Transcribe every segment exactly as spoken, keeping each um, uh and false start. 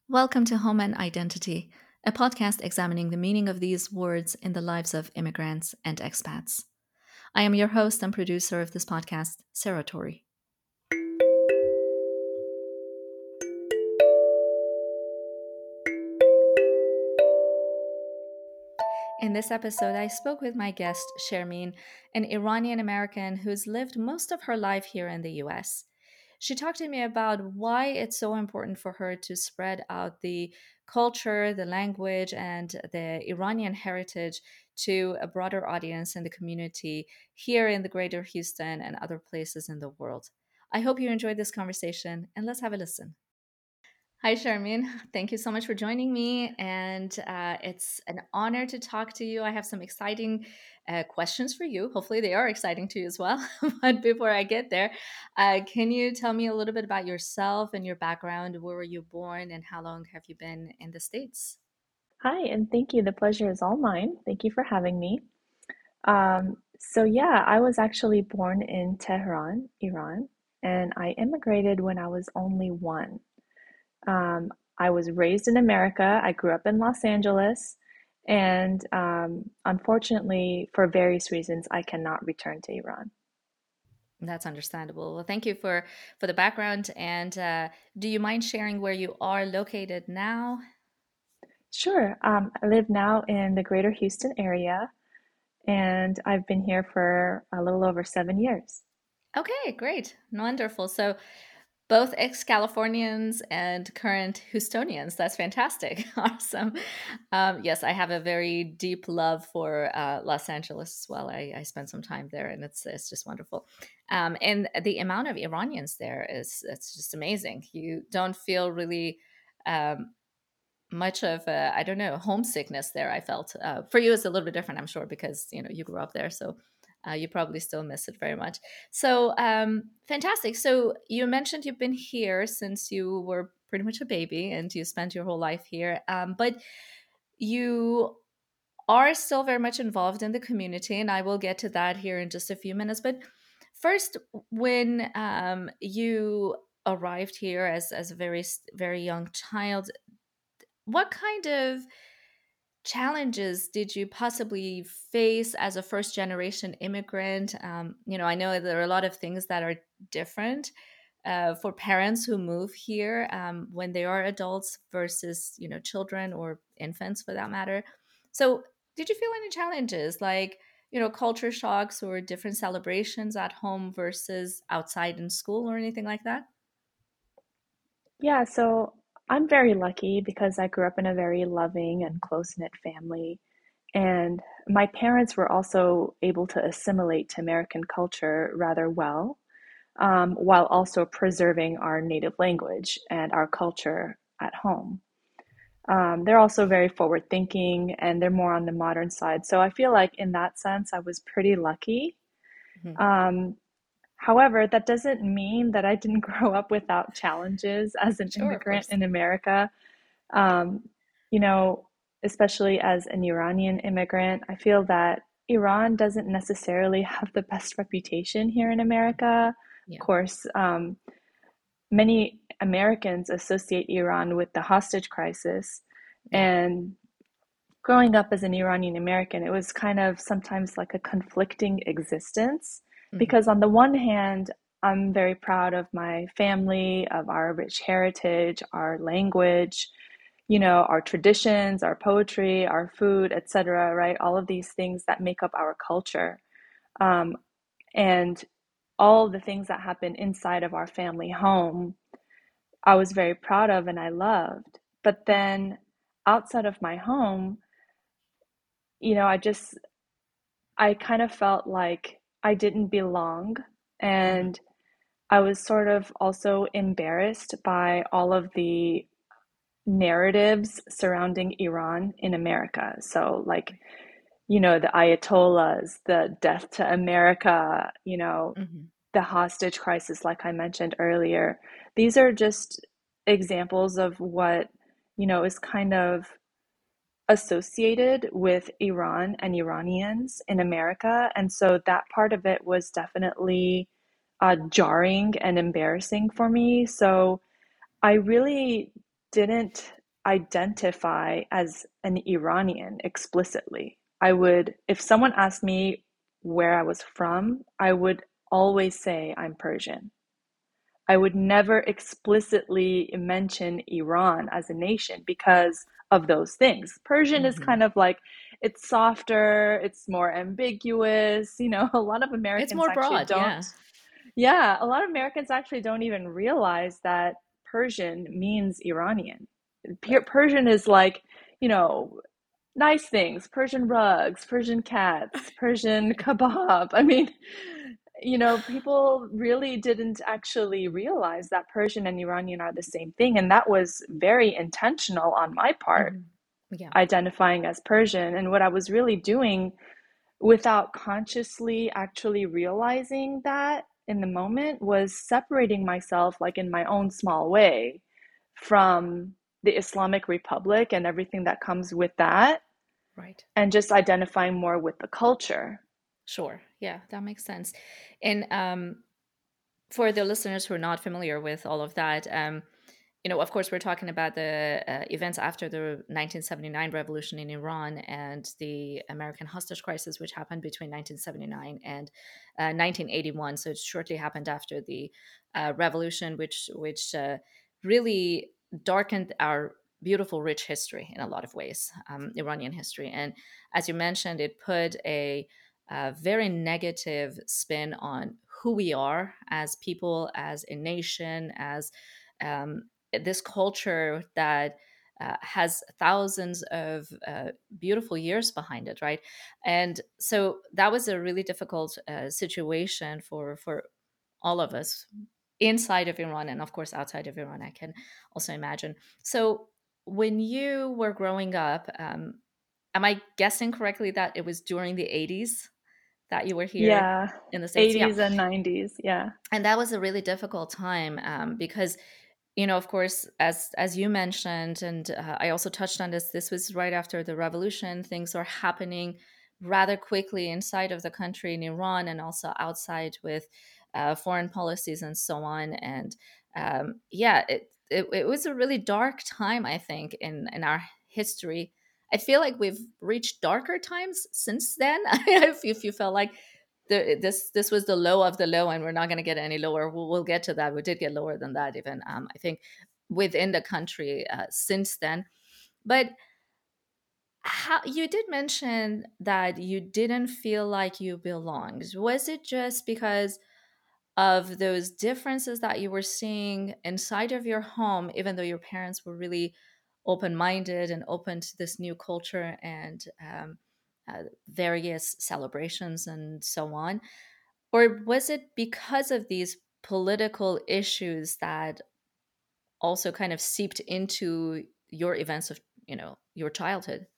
Welcome to Home and Identity, a podcast examining the meaning of these words in the lives of immigrants and expats. I am your host and producer of this podcast, Sarah Torrey. In this episode, I spoke with my guest, Shermeen, an Iranian American who's lived most of her life here in the U S. She talked to me about why it's so important for her to spread out the culture, the language, and the Iranian heritage to a broader audience in the community here in the greater Houston and other places in the world. I hope you enjoyed this conversation, and let's have a listen. Hi, Sharmin. Thank you so much for joining me. And uh, it's an honor to talk to you. I have some exciting uh, questions for you. Hopefully, they are exciting to you as well. But before I get there, uh, can you tell me a little bit about yourself and your background? Where were you born, and how long have you been in the States? Hi, and thank you. The pleasure is all mine. Thank you for having me. Um, so, yeah, I was actually born in Tehran, Iran, and I immigrated when I was only one. Um, I was raised in America. I grew up in Los Angeles, and um, unfortunately, for various reasons, I cannot return to Iran. That's understandable. Well, thank you for for the background. And uh, do you mind sharing where you are located now? Sure, um, I live now in the greater Houston area, and I've been here for a little over seven years. Okay, great. Wonderful. So both ex-Californians and current Houstonians. That's fantastic. Awesome. Um, yes, I have a very deep love for uh, Los Angeles as well. I, I spent some time there, and it's it's just wonderful. Um, and the amount of Iranians there is it's just amazing. You don't feel really um, much of a, I don't know, homesickness there. I felt uh, for you it's a little bit different, I'm sure, because you know you grew up there, so uh, you probably still miss it very much. So um, fantastic. So you mentioned you've been here since you were pretty much a baby, and you spent your whole life here. Um, but you are still very much involved in the community, and I will get to that here in just a few minutes. But first, when um, you arrived here as as a very very young child, what kind of challenges did you possibly face as a first generation immigrant? Um, you know, I know there are a lot of things that are different uh, for parents who move here um, when they are adults versus, you know, children or infants for that matter. So, did you feel any challenges like, you know, culture shocks or different celebrations at home versus outside in school or anything like that? Yeah, so I'm very lucky because I grew up in a very loving and close-knit family. And my parents were also able to assimilate to American culture rather well, um, while also preserving our native language and our culture at home. Um, they're also very forward thinking and they're more on the modern side. So I feel like in that sense, I was pretty lucky. Mhm. Um, However, that doesn't mean that I didn't grow up without challenges as an Sure, of immigrant course. in America. Um, you know, Especially as an Iranian immigrant, I feel that Iran doesn't necessarily have the best reputation here in America. Of Yeah. course, um, many Americans associate Iran with the hostage crisis. Yeah. And growing up as an Iranian American, it was kind of sometimes like a conflicting existence Hmm. because, on the one hand, I'm very proud of my family, of our rich heritage, our language, you know, our traditions, our poetry, our food, et cetera, right? All of these things that make up our culture. Um, and all the things that happen inside of our family home, I was very proud of and I loved. But then outside of my home, you know, I just, I kind of felt like I didn't belong. Hmm. And I was sort of also embarrassed by all of the narratives surrounding Iran in America. So, like, you know, the Ayatollahs, the death to America, you know, Hmm. the hostage crisis, like I mentioned earlier. These are just examples of what, you know, is kind of associated with Iran and Iranians in America. And so that part of it was definitely uh, jarring and embarrassing for me. So I really didn't identify as an Iranian explicitly. I would, if someone asked me where I was from, I would always say I'm Persian. I would never explicitly mention Iran as a nation because of those things. Persian is Hmm. kind of like, it's softer, it's more ambiguous. You know, a lot of It's Americans more actually broad, don't, yeah. yeah, a lot of Americans actually don't even realize that Persian means Iranian. Right. Persian is like, you know, nice things, Persian rugs, Persian cats, Persian Right. kebab. I mean, you know, people really didn't actually realize that Persian and Iranian are the same thing. And that was very intentional on my part, Hmm. Yeah. identifying as Persian. And what I was really doing without consciously actually realizing that in the moment was separating myself, like in my own small way, from the Islamic Republic and everything that comes with that, Right. and just identifying more with the culture. Sure. Yeah, that makes sense. And um, for the listeners who are not familiar with all of that, um, you know, of course, we're talking about the uh, events after the nineteen seventy-nine revolution in Iran and the American hostage crisis, which happened between nineteen seventy-nine and uh, nineteen eighty-one. So it shortly happened after the uh, revolution, which which uh, really darkened our beautiful, rich history in a lot of ways, um, Iranian history. And as you mentioned, it put a, a very negative spin on who we are as people, as a nation, as um, this culture that uh, has thousands of uh, beautiful years behind it, right? And so that was a really difficult uh, situation for for all of us inside of Iran and of course outside of Iran. I can also imagine. So when you were growing up, um, am I guessing correctly that it was during the eighties that you were here Yeah, in the States? Yeah. eighties and nineties. Yeah. And that was a really difficult time um, because you know of course as as you mentioned and uh, I also touched on this, this was right after the revolution. Things are happening rather quickly inside of the country in Iran and also outside with uh, foreign policies and so on. And um, yeah, it, it it was a really dark time, I think, in in our history. I feel like we've reached darker times since then. if, if you felt like the, this this was the low of the low, and we're not going to get any lower. We'll, we'll get to that. We did get lower than that, even um, I think, within the country uh, since then. But how you did mention that you didn't feel like you belonged. Was it just because of those differences that you were seeing inside of your home, even though your parents were really open minded and open to this new culture and um, uh, various celebrations and so on? Or was it because of these political issues that also kind of seeped into your events of, you know, your childhood?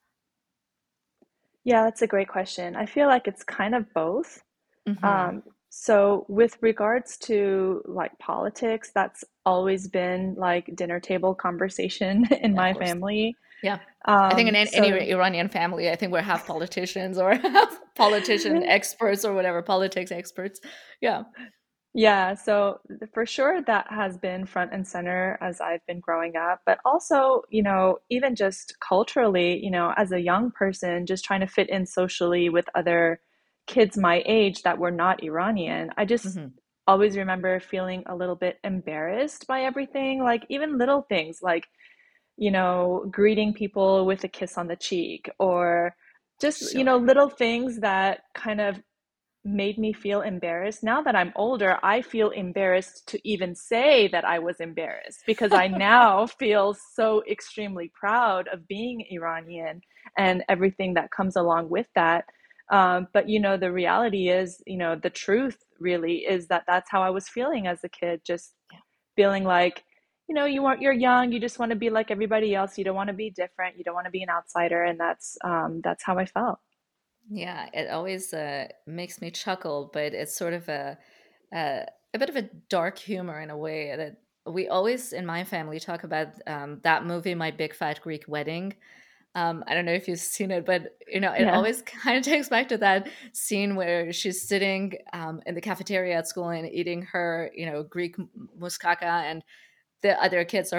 Yeah, that's a great question. I feel like it's kind of both. Hmm. Um, so with regards to like politics, that's always been like dinner table conversation in Of my course. family. Yeah. I think in Um, an- any so Iranian family, I think we're half politicians or half politician experts or whatever, politics experts. Yeah. yeah, so for sure that has been front and center as I've been growing up, but also, you know, even just culturally, you know, as a young person, just trying to fit in socially with other kids my age that were not Iranian, I just Hmm. always remember feeling a little bit embarrassed by everything, like even little things like, you know, greeting people with a kiss on the cheek or just, you know, Sure. little things that kind of made me feel embarrassed. Now that I'm older, I feel embarrassed to even say that I was embarrassed because I now feel so extremely proud of being Iranian and everything that comes along with that. Um, but you know, the reality is, you know, the truth really is that that's how I was feeling as a kid, just Yeah. feeling like, you know, you want you're young, you just want to be like everybody else, you don't want to be different, you don't want to be an outsider, and that's um, that's how I felt. Yeah. It always uh, makes me chuckle, but it's sort of a, a, a bit of a dark humor in a way that we always in my family talk about um, that movie, My Big Fat Greek Wedding. Um, I don't know if you've seen it, but you know, it Yeah. always kind of takes back to that scene where she's sitting um, in the cafeteria at school and eating her, you know, Greek m- moussaka, and the other kids are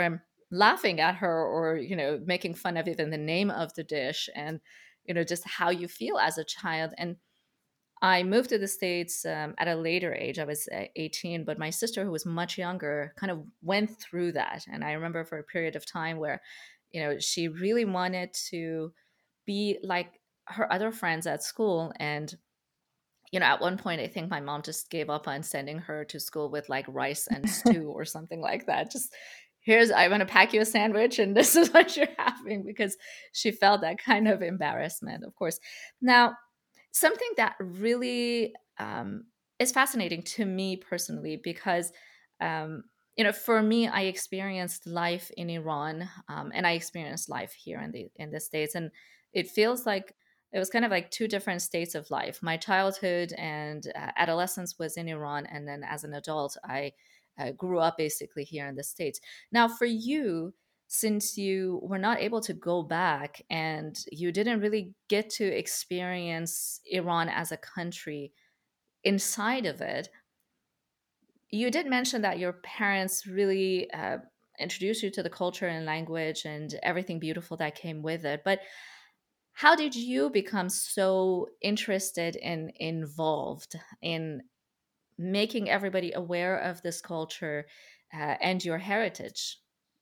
laughing at her, or you know making fun of even the name of the dish, and you know just how you feel as a child. And I moved to the States um, at a later age. I was uh, eighteen, but my sister, who was much younger, kind of went through that. And I remember for a period of time where, you know, she really wanted to be like her other friends at school. And, you know, at one point, I think my mom just gave up on sending her to school with like rice and stew or something like that. Just here's, I'm going to pack you a sandwich and this is what you're having, because she felt that kind of embarrassment, of course. Now, something that really um, is fascinating to me personally, because um, you know for me, I experienced life in Iran, um, and I experienced life here in the in the States, and it feels like it was kind of like two different states of life. My childhood and uh, adolescence was in Iran, and then as an adult I uh, grew up basically here in the States. Now for you, since you were not able to go back and you didn't really get to experience Iran as a country inside of it, you did mention that your parents really uh, introduced you to the culture and language and everything beautiful that came with it. But how did you become so interested and involved in making everybody aware of this culture uh, and your heritage?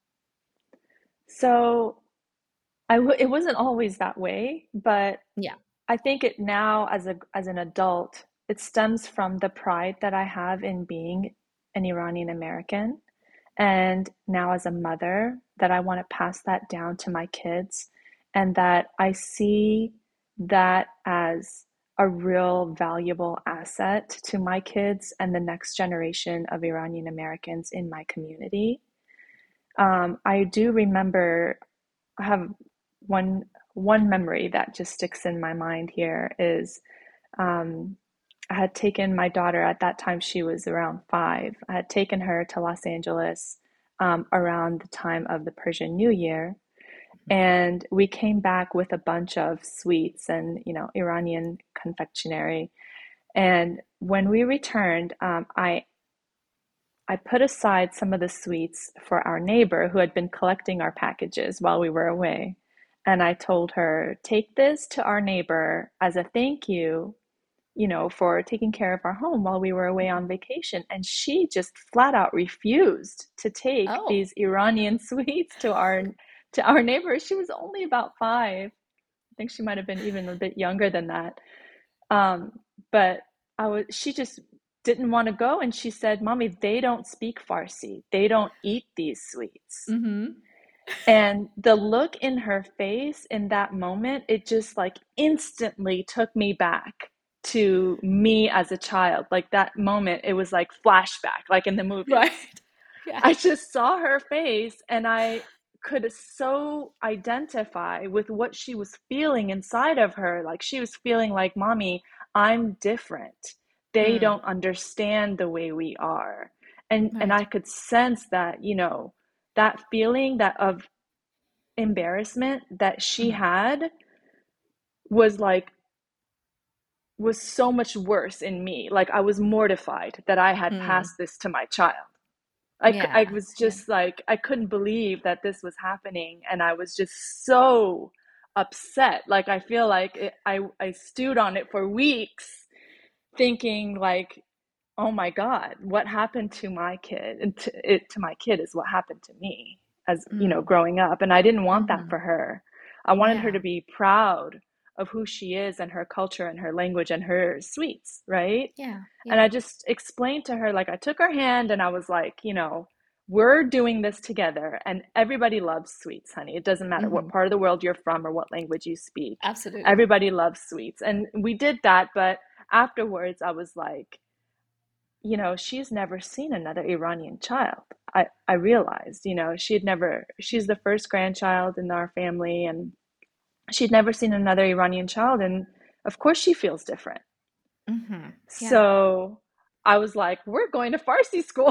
So I w- it wasn't always that way, but Yeah. I think it now as a as an adult, it stems from the pride that I have in being an Iranian American, and now as a mother, that I want to pass that down to my kids, and that I see that as a real valuable asset to my kids and the next generation of Iranian Americans in my community. Um, I do remember, I have one one memory that just sticks in my mind here is um, I had taken my daughter at that time, she was around five. I had taken her to Los Angeles um, around the time of the Persian New Year. And we came back with a bunch of sweets and, you know, Iranian confectionery. And when we returned, um, I I put aside some of the sweets for our neighbor who had been collecting our packages while we were away. And I told her, take this to our neighbor as a thank you, you know, for taking care of our home while we were away on vacation. And she just flat out refused to take Oh. these Iranian sweets to our to our neighbor. She was only about five. I think she might have been even a bit younger than that. Um, but I was she just didn't want to go, and she said, "Mommy, they don't speak Farsi. They don't eat these sweets." Hmm. And the look in her face in that moment, it just like instantly took me back to me as a child. Like that moment, it was like flashback, like in the movies. Right. Yeah. I just saw her face and I could so identify with what she was feeling inside of her. Like she was feeling like, Mommy, I'm different. They Mm, don't understand the way we are. And and right. I could sense that, you know, that feeling that of embarrassment that she Mhm. had was like was so much worse in me. Like I was mortified that I had Mm, passed this to my child. I, I yeah. was Yeah. just like, I couldn't believe that this was happening. And I was just so upset. Like, I feel like it, I, I stewed on it for weeks, thinking, like, oh my God, what happened to my kid? And to, it, to my kid is what happened to me as, you know, Mm, growing up. And I didn't want that mhm. for her. I wanted her Yeah. to be proud of who she is and her culture and her language and her sweets, right? Yeah. And I Yeah. just explained to her, like, I took her hand and I was like, you know, we're doing this together. And everybody loves sweets, honey. It doesn't matter what Mhm. part of the world you're from or what language you speak. Absolutely. Everybody loves sweets. And we did that. But afterwards, I was like, you know, she's never seen another Iranian child. I, I realized, you know, she had never, she's the first grandchild in our family, and she'd never seen another Iranian child. And of course, she feels different. Mhm. Yeah. So I was like, we're going to Farsi school.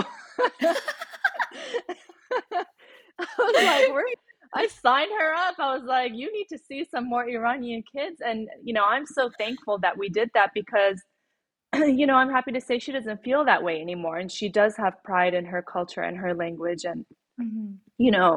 I was like, we're, I signed her up. I was like, you need to see some more Iranian kids. And, you know, I'm so thankful that we did that because, you know, I'm happy to say she doesn't feel that way anymore. And she does have pride in her culture and her language. And, Mhm. you know,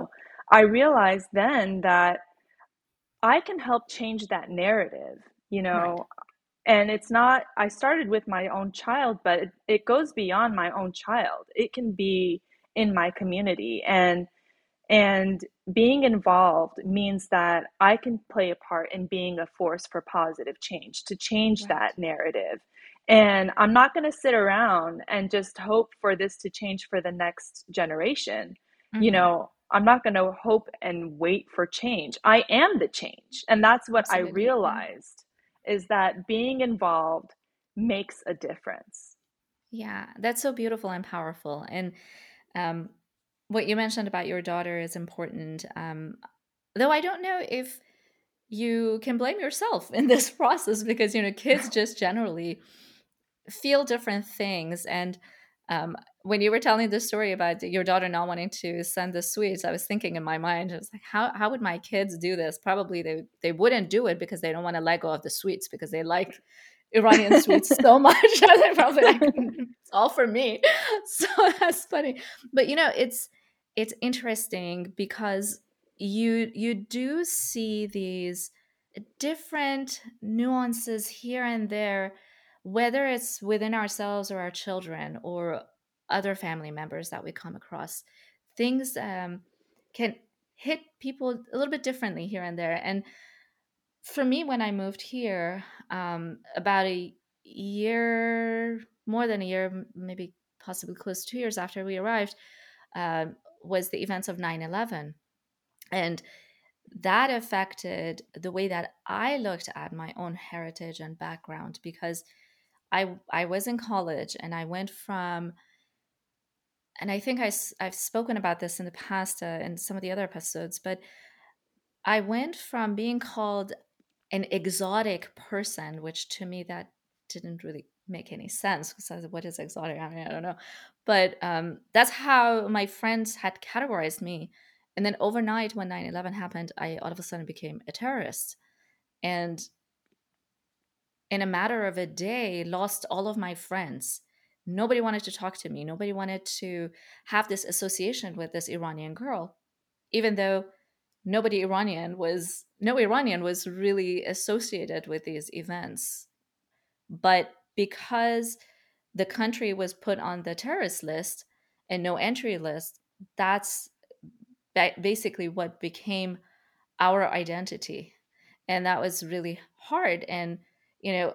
I realized then that I can help change that narrative, you Right. know, and it's not, I started with my own child, but it, it goes beyond my own child. It can be in my community. And and being involved means that I can play a part in being a force for positive change, to change Right. that narrative. And I'm not going to sit around and just hope for this to change for the next generation. You Hmm. know, I'm not going to hope and wait for change. I am the change. And that's what I Absolutely. Yeah. realized, is that being involved makes a difference. Yeah. That's so beautiful and powerful. And um, what you mentioned about your daughter is important. Um, though I don't know if you can blame yourself in this process because, you know, kids just generally feel different things. And um, when you were telling the story about your daughter not wanting to send the sweets, I was thinking in my mind, I was like, how, how would my kids do this? Probably they, they wouldn't do it because they don't want to let go of the sweets because they like Iranian sweets so much. They're probably like, it's all for me. So that's funny. But you know, it's it's interesting because you you do see these different nuances here and there, whether it's within ourselves or our children or other family members that we come across. Things um, can hit people a little bit differently here and there. And for me, when I moved here, um, about a year, more than a year, m- maybe possibly close to two years after we arrived, um, was the events of nine eleven. And that affected the way that I looked at my own heritage and background because I I was in college and I went from, and I think I have spoken about this in the past uh, in some of the other episodes, but I went from being called an exotic person, which to me that didn't really make any sense because what is exotic? I mean, I don't know, but um, that's how my friends had categorized me. And then overnight, when nine eleven happened, I all of a sudden became a terrorist. And in a matter of a day, lost all of my friends. Nobody wanted to talk to me. Nobody wanted to have this association with this Iranian girl, even though nobody Iranian was, no Iranian was really associated with these events. But because the country was put on the terrorist list and no entry list, that's ba- basically what became our identity. And that was really hard. And, you know,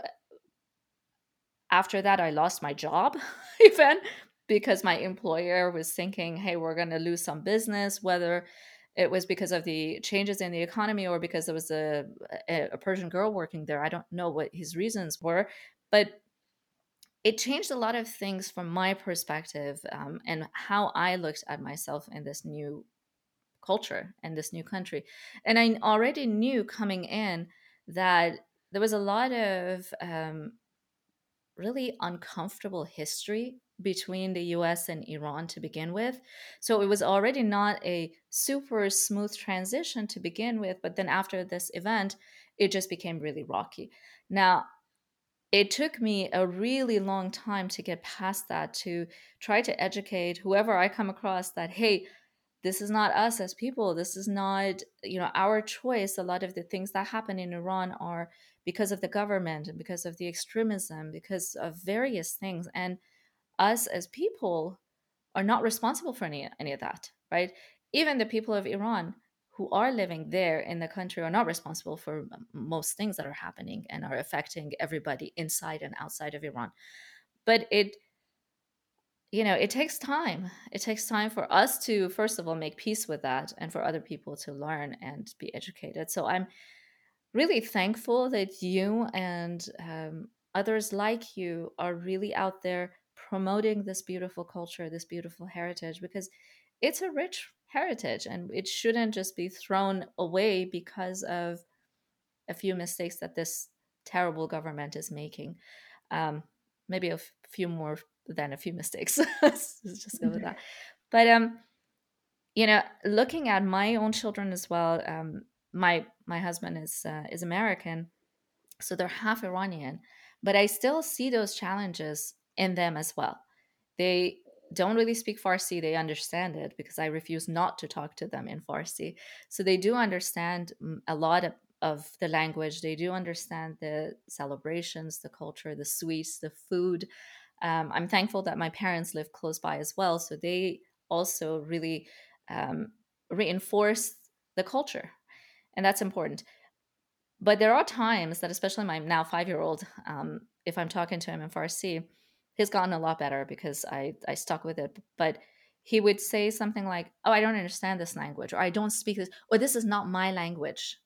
after that, I lost my job, even because my employer was thinking, hey, we're going to lose some business, whether it was because of the changes in the economy or because there was a, a, a Persian girl working there. I don't know what his reasons were, but it changed a lot of things from my perspective um, and how I looked at myself in this new culture and this new country. And I already knew coming in that there was a lot of um, really uncomfortable history between the U S and Iran to begin with. So it was already not a super smooth transition to begin with, but then after this event, it just became really rocky. Now, it took me a really long time to get past that, to try to educate whoever I come across that, hey, this is not us as people, this is not, you know, our choice. A lot of the things that happen in Iran are because of the government and because of the extremism, because of various things, and us as people are not responsible for any, any of that, right? Even the people of Iran who are living there in the country are not responsible for most things that are happening and are affecting everybody inside and outside of Iran. But it, you know, it takes time. It takes time for us to, first of all, make peace with that and for other people to learn and be educated. So I'm really thankful that you and um, others like you are really out there promoting this beautiful culture, this beautiful heritage, because it's a rich heritage and it shouldn't just be thrown away because of a few mistakes that this terrible government is making. Um, maybe a f- few more than a few mistakes. Let's just go with that. But um, you know, looking at my own children as well. Um, my my husband is uh, is American, so they're half Iranian, but I still see those challenges in them as well. They don't really speak Farsi, they understand it because I refuse not to talk to them in Farsi. So they do understand mm, a lot of, of the language. They do understand the celebrations, the culture, the sweets, the food. Um, I'm thankful that my parents live close by as well. So they also really um, reinforce the culture. And that's important. But there are times that, especially my now five year old, um, if I'm talking to him in Farsi, he's gotten a lot better because I, I stuck with it. But he would say something like, "Oh, I don't understand this language," or "I don't speak this," or "This is not my language."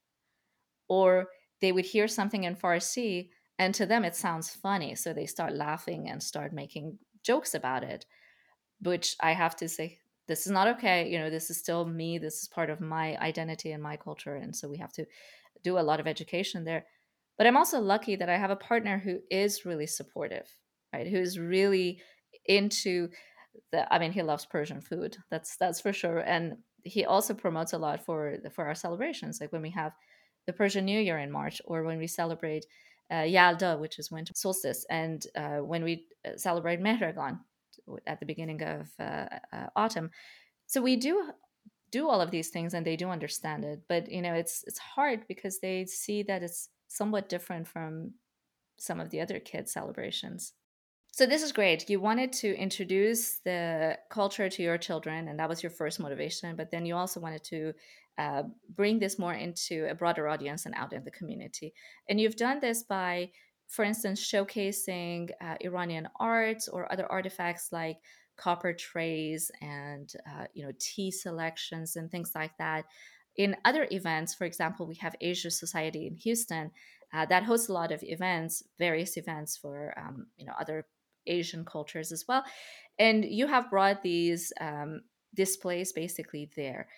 Or they would hear something in Farsi and to them it sounds funny. So they start laughing and start making jokes about it, which I have to say, this is not okay. You know, this is still me. This is part of my identity and my culture. And so we have to do a lot of education there. But I'm also lucky that I have a partner who is really supportive, right? Who's really into the, I mean, he loves Persian food. That's that's for sure. And he also promotes a lot for for our celebrations, like when we have the Persian New Year in March, or when we celebrate uh, Yalda, which is winter solstice, and uh, when we uh, celebrate Mehregan at the beginning of uh, uh, autumn. So we do do all of these things, and they do understand it. But you know, it's it's hard because they see that it's somewhat different from some of the other kids' celebrations. So this is great. You wanted to introduce the culture to your children, and that was your first motivation. But then you also wanted to uh, bring this more into a broader audience and out in the community. And you've done this by, for instance, showcasing uh, Iranian art or other artifacts like copper trays and uh, you know, tea selections and things like that. In other events, for example, we have Asia Society in Houston uh, that hosts a lot of events, various events for um, you know, other Asian cultures as well. And you have brought these um, displays basically there.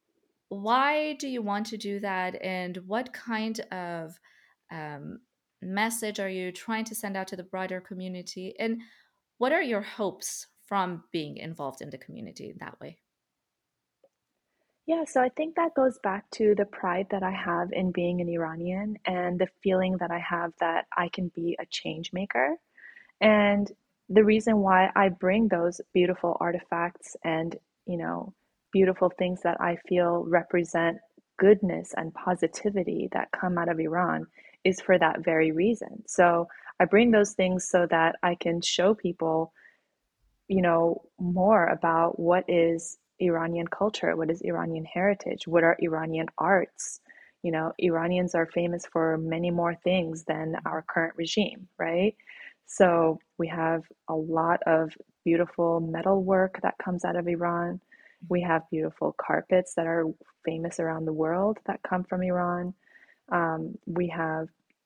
Why do you want to do that? And what kind of um, message are you trying to send out to the broader community? And what are your hopes from being involved in the community in that way? Yeah, so I think that goes back to the pride that I have in being an Iranian and the feeling that I have that I can be a change maker. And the reason why I bring those beautiful artifacts and, you know, beautiful things that I feel represent goodness and positivity that come out of Iran is for that very reason. So I bring those things so that I can show people, you know, more about what is Iranian culture, what is Iranian heritage, what are Iranian arts. You know, Iranians are famous for many more things than our current regime, right? So we have a lot of beautiful metal work that comes out of Iran. We have beautiful carpets that are famous around the world that come from Iran. Um, we have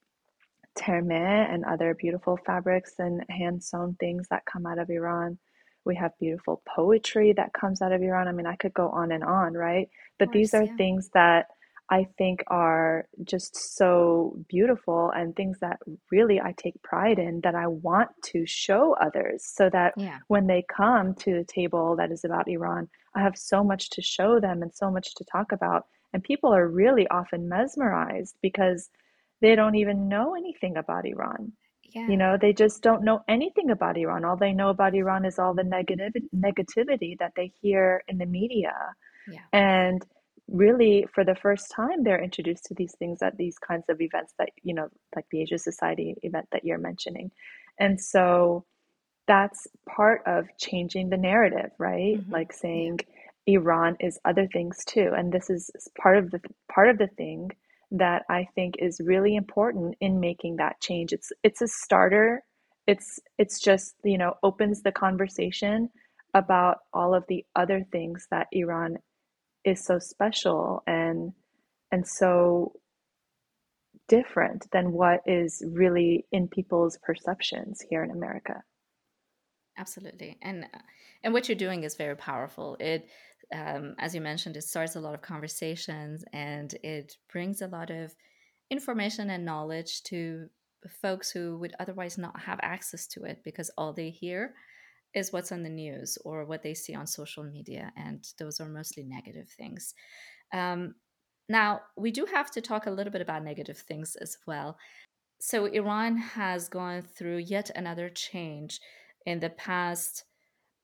termeh and other beautiful fabrics and hand sewn things that come out of Iran. We have beautiful poetry that comes out of Iran. I mean, I could go on and on, right? Of But these course, are yeah. things that I think are just so beautiful and things that really I take pride in that I want to show others so that Yeah. when they come to the table that is about Iran, I have so much to show them and so much to talk about. And people are really often mesmerized because they don't even know anything about Iran. You Yeah. know, they just don't know anything about Iran. All they know about Iran is all the negative negativity that they hear in the media. Yeah. And really, for the first time, they're introduced to these things at these kinds of events that, you know, like the Asia Society event that you're mentioning. And so that's part of changing the narrative, right? Hmm. Like Yeah. saying Iran is other things too. And this is part of the part of the thing that I think is really important in making that change. It's it's a starter. It's it's just, you know, opens the conversation about all of the other things that Iran is so special and and so different than what is really in people's perceptions here in America. Absolutely. And uh, and what you're doing is very powerful. It um, as you mentioned, it starts a lot of conversations, and it brings a lot of information and knowledge to folks who would otherwise not have access to it because all they hear is what's on the news or what they see on social media, and those are mostly negative things. Um, Now, we do have to talk a little bit about negative things as well. So Iran has gone through yet another change in the past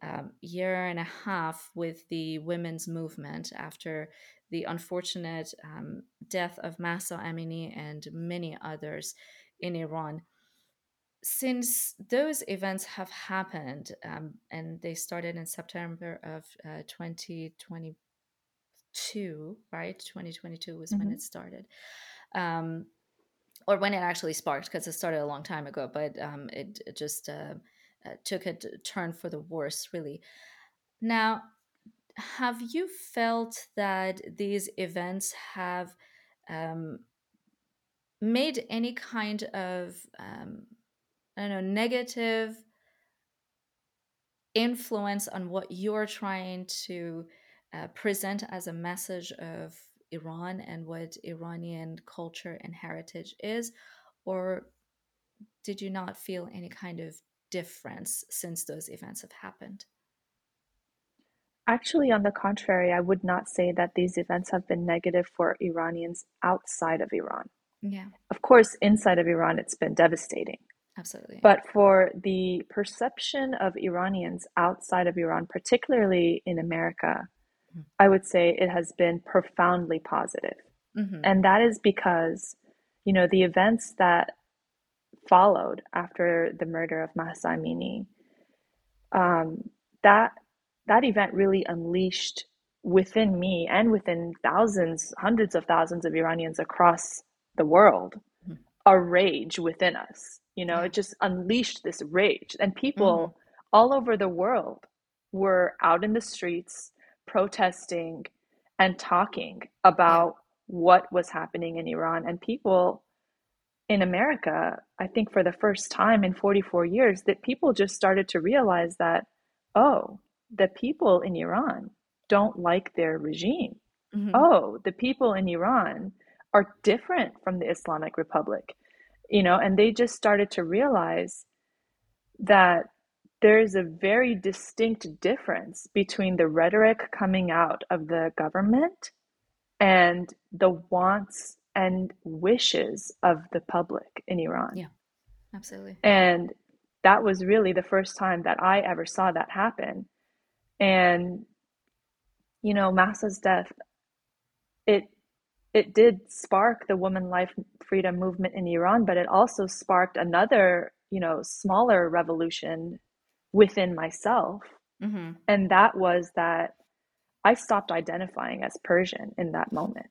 um, year and a half with the women's movement after the unfortunate um, death of Mahsa Amini and many others in Iran. Since those events have happened, um, and they started in September of uh, twenty twenty-two, right? twenty twenty-two was when Hmm. it started. Um, or when it actually sparked, because it started a long time ago, but um, it, it just uh, uh, took a turn for the worse, really. Now, have you felt that these events have um, made any kind of, um, I don't know, negative influence on what you're trying to uh, present as a message of Iran and what Iranian culture and heritage is? Or did you not feel any kind of difference since those events have happened? Actually, on the contrary, I would not say that these events have been negative for Iranians outside of Iran. Yeah, Of course, inside of Iran, it's been devastating. absolutely. But for the perception of Iranians outside of Iran, particularly in America, I would say it has been profoundly positive. Mm-hmm. And that is because, you know, the events that followed after the murder of Mahsa Amini, um, that that event really unleashed within me and within thousands, hundreds of thousands of Iranians across the world Mm-hmm. a rage within us. You know, Yeah. it just unleashed this rage. And Mm-hmm. people all over the world were out in the streets protesting and talking Yeah. about what was happening in Iran. And people in America, I think for the first time in forty-four years, that people just started to realize that, oh, the people in Iran don't like their regime. Mm-hmm. Oh, the people in Iran are different from the Islamic Republic, you know, and they just started to realize that there's a very distinct difference between the rhetoric coming out of the government and the wants and wishes of the public in Iran. Yeah. Absolutely. And that was really the first time that I ever saw that happen. And, you know, Massa's death, it it did spark the woman life freedom movement in Iran, but it also sparked another, you know, smaller revolution within myself. Mm-hmm. And that was that I stopped identifying as Persian in that moment.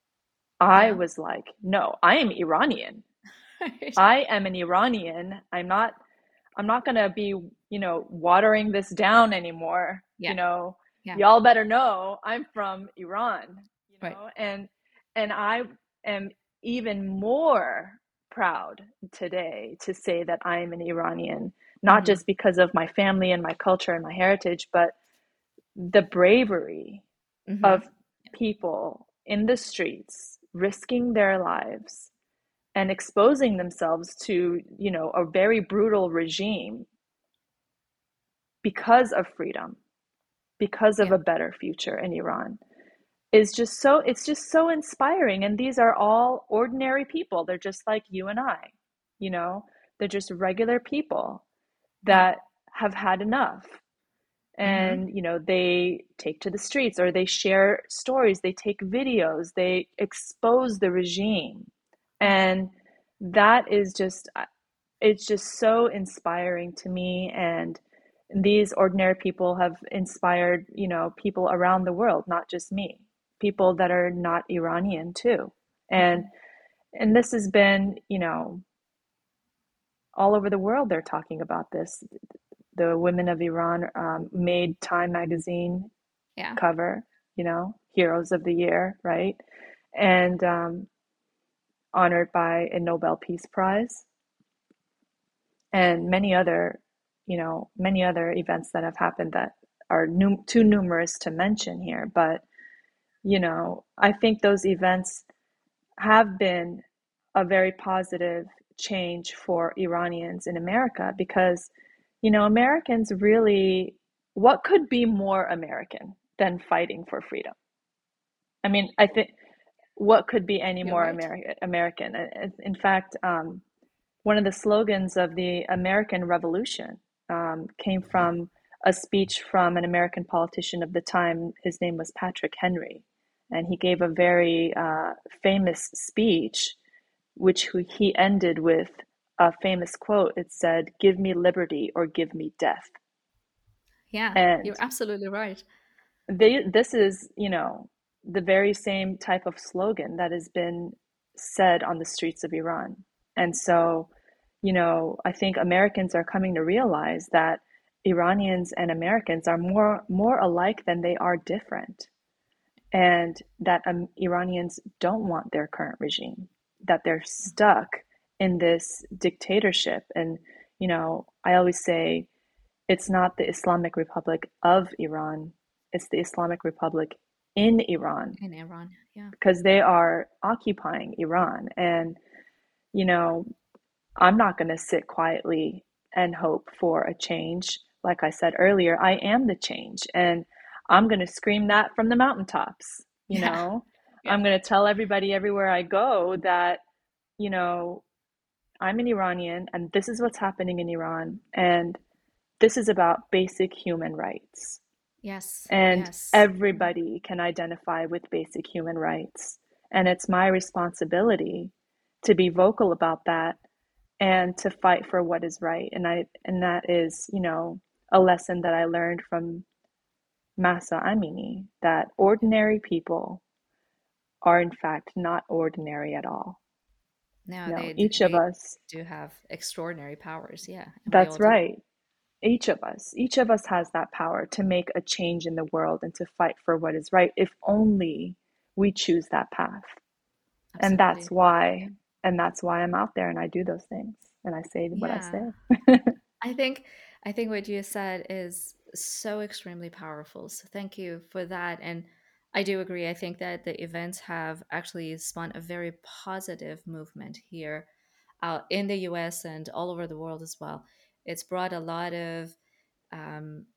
I Yeah. was like, no, I am Iranian. Right. I am an Iranian. I'm not I'm not going to be, you know, watering this down anymore. You Yeah. know, Yeah. y'all better know I'm from Iran, you Right. know, and and I am even more proud today to say that I am an Iranian, not Mm-hmm. just because of my family and my culture and my heritage, but the bravery Mm-hmm. of people in the streets risking their lives and exposing themselves to, you know, a very brutal regime because of freedom, because of Yeah. a better future in Iran is just so, it's just so inspiring. And these are all ordinary people. They're just like you and I, you know, they're just regular people Yeah. that have had enough. Mm-hmm. And, you know, they take to the streets or they share stories, they take videos, they expose the regime. Yeah. And that is just, it's just so inspiring to me. And these ordinary people have inspired, you know, people around the world, not just me, people that are not Iranian too. And Mm-hmm. and this has been, you know, all over the world they're talking about this. The women of Iran um, made Time magazine Yeah. cover, you know, Heroes of the Year, right? And um, honored by a Nobel Peace Prize and many other, you know, many other events that have happened that are num- too numerous to mention here. But, you know, I think those events have been a very positive change for Iranians in America because, you know, Americans really, what could be more American than fighting for freedom? I mean, I think what could be any You're more right. Ameri- American? In fact, um, one of the slogans of the American Revolution um, came from a speech from an American politician of the time. His name was Patrick Henry, and he gave a very uh, famous speech, which he ended with a famous quote. It said, "Give me liberty or give me death." Yeah, And you're absolutely right. they, this is, you know, the very same type of slogan that has been said on the streets of Iran. And so, you know, I think Americans are coming to realize that Iranians and Americans are more more alike than they are different, and that um, Iranians don't want their current regime, that they're stuck in this dictatorship. And, you know, I always say it's not the Islamic Republic of Iran, it's the Islamic Republic in Iran, In Iran, yeah. because they are occupying Iran. And, you know, I'm not going to sit quietly and hope for a change. Like I said earlier, I am the change. And I'm going to scream that from the mountaintops. You Yeah, know, yeah, I'm going to tell everybody everywhere I go that, you know, I'm an Iranian and this is what's happening in Iran. And this is about basic human rights. yes, And yes. everybody can identify with basic human rights. And it's my responsibility to be vocal about that and to fight for what is right. And I and that is, you know, a lesson that I learned from Masa Amini, that Yeah. ordinary people are in fact not ordinary at all. No, No, they d- each of they us, do have extraordinary powers, yeah, and we that's all do. right. Each of us, each of us has that power to make a change in the world and to fight for what is right, if only we choose that path. And that's Absolutely. why, and that's why I'm out there and I do those things and I say what I Yeah. say. I think I think what you said is so extremely powerful. So thank you for that. And I do agree. I think that the events have actually spawned a very positive movement here uh, in the U S and all over the world as well. It's brought a lot of um,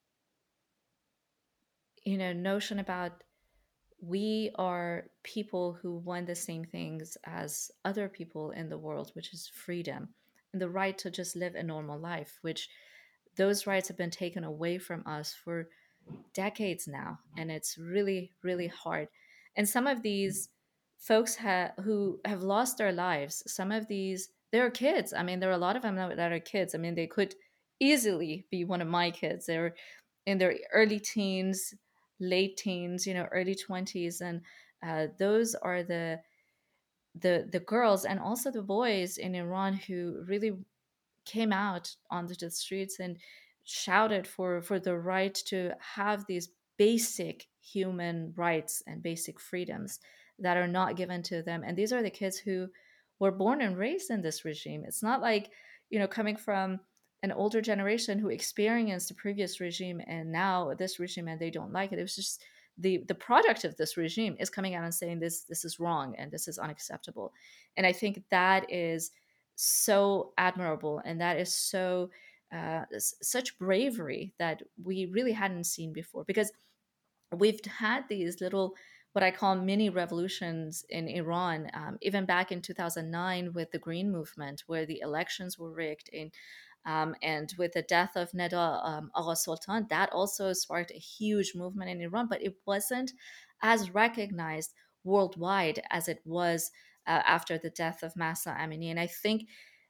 you know notion about we are people who want the same things as other people in the world, which is freedom and the right to just live a normal life, which those rights have been taken away from us for decades now, and it's really really hard. And some of these folks ha- who have lost their lives, some of these, they're kids. I mean, there are a lot of them that are kids. I mean, they could easily be one of my kids. They're in their early teens, late teens, you know, early twenties. And uh, those are the the the girls and also the boys in Iran who really came out onto the streets and shouted for for the right to have these basic human rights and basic freedoms that are not given to them. And these are the kids who were born and raised in this regime. It's not like, you know, coming from an older generation who experienced the previous regime and now this regime and they don't like it. It was just the the product of this regime is coming out and saying this this is wrong and this is unacceptable. And I think that is so admirable, and that is so uh, s- such bravery that we really hadn't seen before, because we've had these little, what I call mini revolutions in Iran, um, even back in two thousand nine with the Green Movement, where the elections were rigged in. Um, and with the death of Neda um, Agha Sultan, that also sparked a huge movement in Iran, but it wasn't as recognized worldwide as it was uh, after the death of Masa Amini. And I think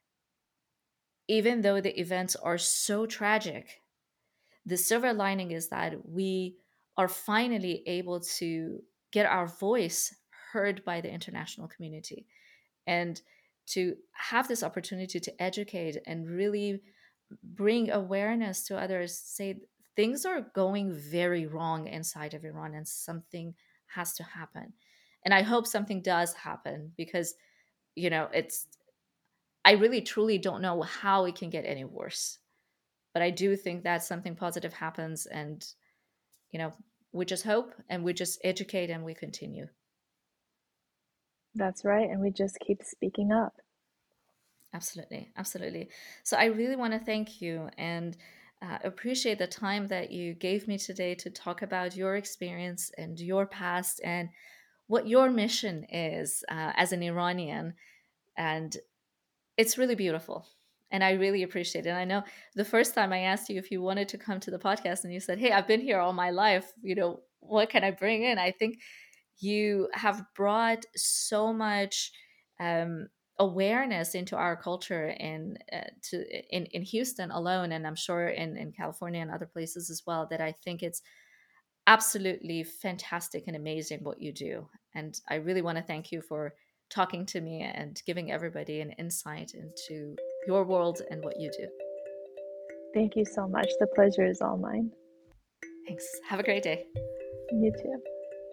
even though the events are so tragic, the silver lining is that we are finally able to get our voice heard by the international community and to have this opportunity to educate and really bring awareness to others, say things are going very wrong inside of Iran and something has to happen. And I hope something does happen, because you know it's I really truly don't know how it can get any worse. But I do think that something positive happens, and you know, we just hope and we just educate and we continue. That's right. And we just keep speaking up. Absolutely, absolutely. So I really want to thank you and uh, appreciate the time that you gave me today to talk about your experience and your past and what your mission is uh, as an Iranian. And it's really beautiful. And I really appreciate it. And I know the first time I asked you if you wanted to come to the podcast and you said, "Hey, I've been here all my life, you know, what can I bring in?" I think you have brought so much um, awareness into our culture in uh, to in in Houston alone, and I'm sure in in California and other places as well. That I think it's absolutely fantastic and amazing what you do, and I really want to thank you for talking to me and giving everybody an insight into your world and what you do. Thank you so much. The pleasure is all mine. Thanks. Have a great day. You too.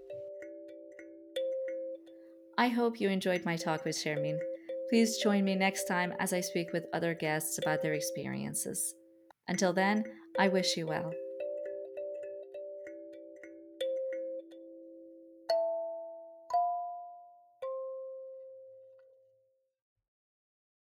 I hope you enjoyed my talk with Shermin. Please join me next time as I speak with other guests about their experiences. Until then, I wish you well.